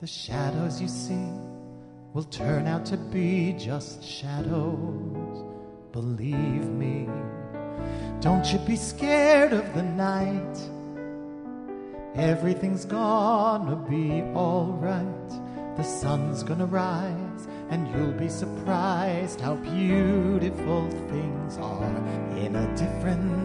The shadows you see will turn out to be just shadows. Believe me. Don't you be scared of the night. Everything's gonna be alright. The sun's gonna rise and you'll be surprised how beautiful things are in a different